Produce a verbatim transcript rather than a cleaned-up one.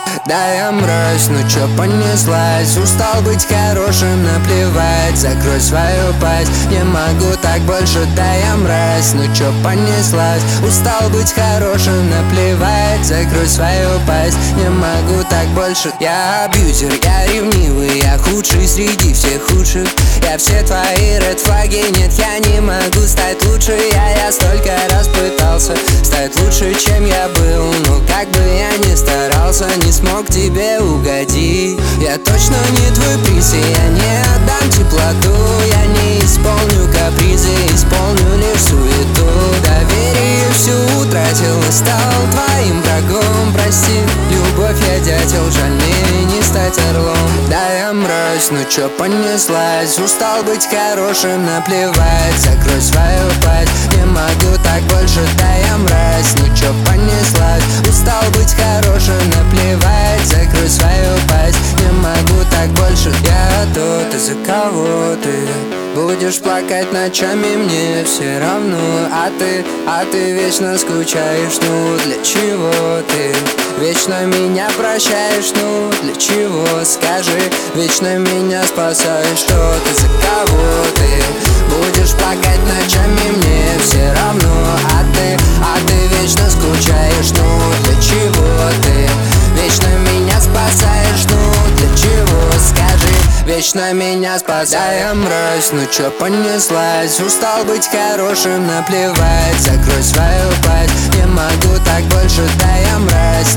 Да я мразь, ну чё понеслась? Устал быть хорошим, наплевать. Закрой свою пасть, не могу так больше. Да я мразь, ну чё понеслась? Устал быть хорошим, наплевать. Закрой свою пасть, не могу так больше. Я абьюзер, я ревнивый, я худший среди всех худших. Я все твои ред флаги, нет, я не могу стать лучше. Я, я столько раз пытался стать лучше, чем я был. Но как бы я ни старался, не смог тебе угодить. Я точно не твой приз, и я не отдам теплоту. Я не исполню капризы, исполню лишь суету. Доверие всю утратил и стал твоим врагом. Прости, любовь, я дятел, жаль мне не стать орлом. Да я мразь, ну чё понеслась? Устал быть хорошим, наплевать. Закрой свою пасть, не могу так больше. Да я мразь, ну чё понеслась? Устал быть хорошим, наплевать. Закрой свою пасть, не могу так больше. Я тот, из-за кого ты будешь плакать ночами, мне все равно. А ты, а ты вечно скучаешь, ну для чего ты вечно меня прощаешь, ну для чего, скажи. Вечно меня спасаешь, что ты, за кого ты будешь плакать ночами, мне все равно. А ты, а ты вечно скучаешь, ну для чего ты вечно меня спасаешь, ну для чего, скажи. Вечно меня спасаешь. Да я мразь, ну чё понеслась? Устал быть хорошим, наплевать. Закрой свою пасть, не могу так больше. Да я мразь,